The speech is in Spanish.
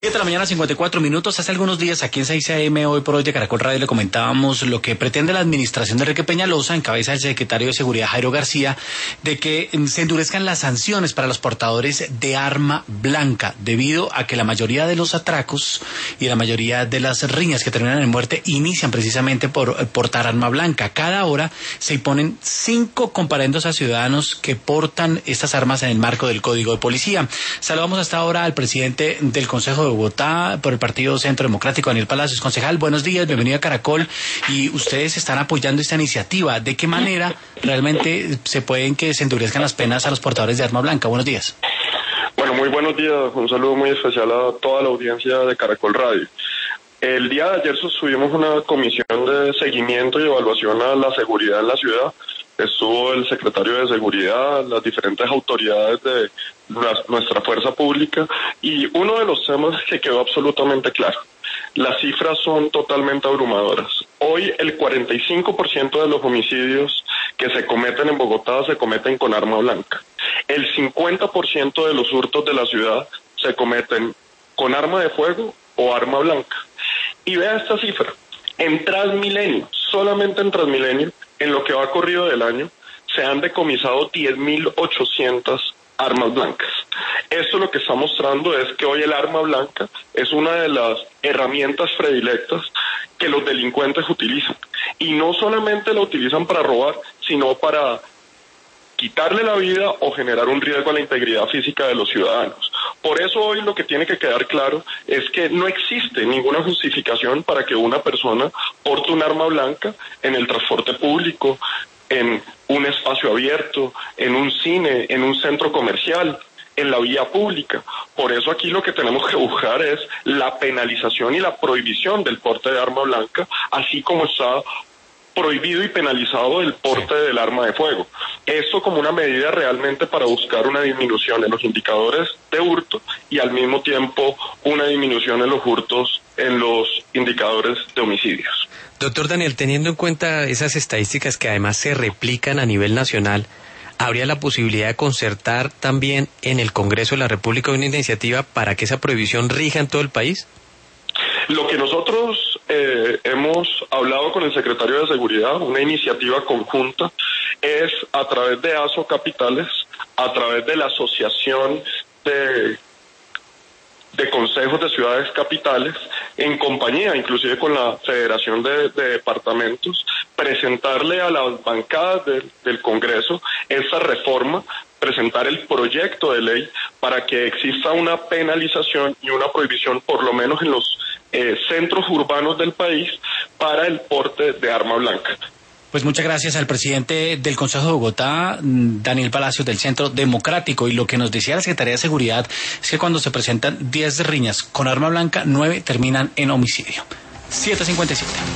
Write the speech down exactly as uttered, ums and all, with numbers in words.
siete de la mañana, cincuenta y cuatro minutos. Hace algunos días aquí en seis A M Hoy por Hoy de Caracol Radio le comentábamos lo que pretende la administración de Enrique Peñalosa, en cabeza del secretario de Seguridad Jairo García, de que se endurezcan las sanciones para los portadores de arma blanca, debido a que la mayoría de los atracos y la mayoría de las riñas que terminan en muerte inician precisamente por portar arma blanca. Cada hora se imponen cinco comparendos a ciudadanos que portan estas armas en el marco del Código de Policía. Saludamos hasta ahora al presidente del Consejo de Bogotá por el Partido Centro Democrático, Daniel Palacios. Concejal, buenos días, bienvenido a Caracol. Y ustedes están apoyando esta iniciativa. ¿De qué manera realmente se pueden que se endurezcan las penas a los portadores de arma blanca? Buenos días. Bueno, muy buenos días. Un saludo muy especial a toda la audiencia de Caracol Radio. El día de ayer sostuvimos una comisión de seguimiento y evaluación a la seguridad en la ciudad. Estuvo el secretario de Seguridad, las diferentes autoridades de nuestra fuerza pública, y uno de los temas que quedó absolutamente claro: las cifras son totalmente abrumadoras. Hoy el cuarenta y cinco por ciento de los homicidios que se cometen en Bogotá se cometen con arma blanca. El cincuenta por ciento de los hurtos de la ciudad se cometen con arma de fuego o arma blanca. Y vea esta cifra: en Transmilenio, solamente en Transmilenio, en lo que va corrido del año, se han decomisado diez mil ochocientas armas blancas. Esto lo que está mostrando es que hoy el arma blanca es una de las herramientas predilectas que los delincuentes utilizan. Y no solamente la utilizan para robar, sino para quitarle la vida o generar un riesgo a la integridad física de los ciudadanos. Por eso hoy lo que tiene que quedar claro es que no existe ninguna justificación para que una persona porte un arma blanca en el transporte público, en un espacio abierto, en un cine, en un centro comercial, en la vía pública. Por eso aquí lo que tenemos que buscar es la penalización y la prohibición del porte de arma blanca, así como está prohibido y penalizado el porte sí. del arma de fuego. Esto como una medida realmente para buscar una disminución en los indicadores de hurto y al mismo tiempo una disminución en los hurtos en los indicadores de homicidios. Doctor Daniel, teniendo en cuenta esas estadísticas que además se replican a nivel nacional, ¿habría la posibilidad de concertar también en el Congreso de la República una iniciativa para que esa prohibición rija en todo el país? Lo que nosotros eh, hemos hablado con el secretario de Seguridad, una iniciativa conjunta, es a través de ASO Capitales, a través de la Asociación de, de Consejos de Ciudades Capitales, en compañía inclusive con la Federación de, de Departamentos, presentarle a las bancadas de, del Congreso esta reforma, presentar el proyecto de ley para que exista una penalización y una prohibición, por lo menos en los eh, centros urbanos del país, para el porte de arma blanca. Pues muchas gracias al presidente del Consejo de Bogotá, Daniel Palacios, del Centro Democrático. Y lo que nos decía la Secretaría de Seguridad es que cuando se presentan diez riñas con arma blanca, nueve terminan en homicidio. siete cincuenta y siete.